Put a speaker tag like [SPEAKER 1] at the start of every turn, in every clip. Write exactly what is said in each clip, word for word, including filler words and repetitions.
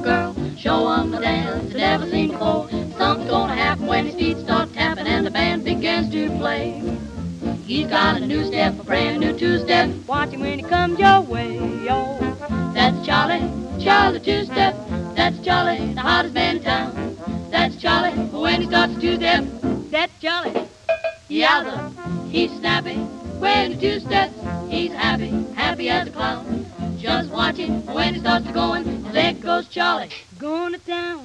[SPEAKER 1] girl, show 'em a dance they never seen before. Something's gonna happen when his feet start tapping and the band begins to play. He's got a new step, a brand new two-step. Watch him when he comes your way, yo. That's Charlie, Charlie two-step. That's Charlie, the hottest man in town. That's Charlie, when he starts to two-step. That's Charlie, yowza. He's snappy when he two-steps. He's happy, happy as a clown. Just watch him when he starts to going. There goes Charlie, going to town.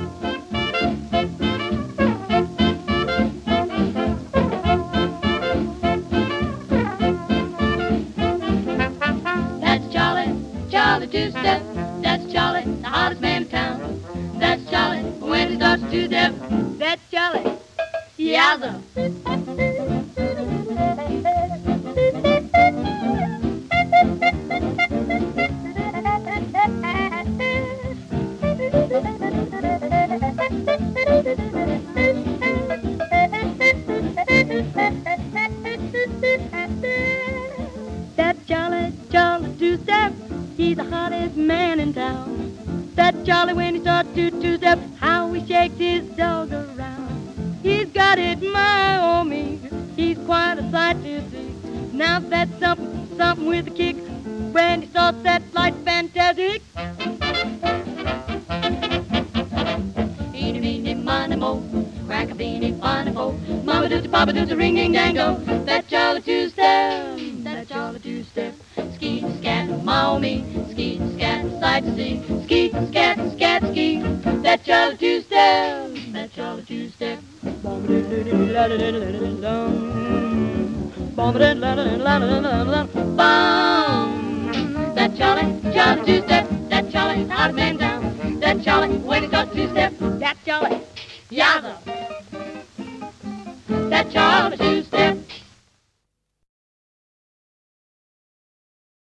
[SPEAKER 1] Charlie two-step, that's Charlie, the hottest man in town. That's Charlie, when he starts to two-step. That's Charlie, yowza. That's Charlie, Charlie two-step. He's the hottest man in town. That's Charlie when he starts to two-step, how he shakes his dog around. He's got it, my oh me, he's quite a sight to see. Now that's something, something with a kick, when he starts that light fantastic. Eeny, meeny, miny, mo, crack-a-beany, funny, mo, mama-dooty, papa-dooty, ring-ding-dango. That's Charlie two-step, that's Charlie two-step. Skeet, scat, my oh me, skeet, scat, sight to see. Skeet, scat, scat, skeet. That's Charlie two-step, that's Charlie two-step. That's Charlie, Charlie two-step. That's Charlie, hot man down. That's Charlie, when he starts two-step. That's Charlie, yowza. That's Charlie two-step.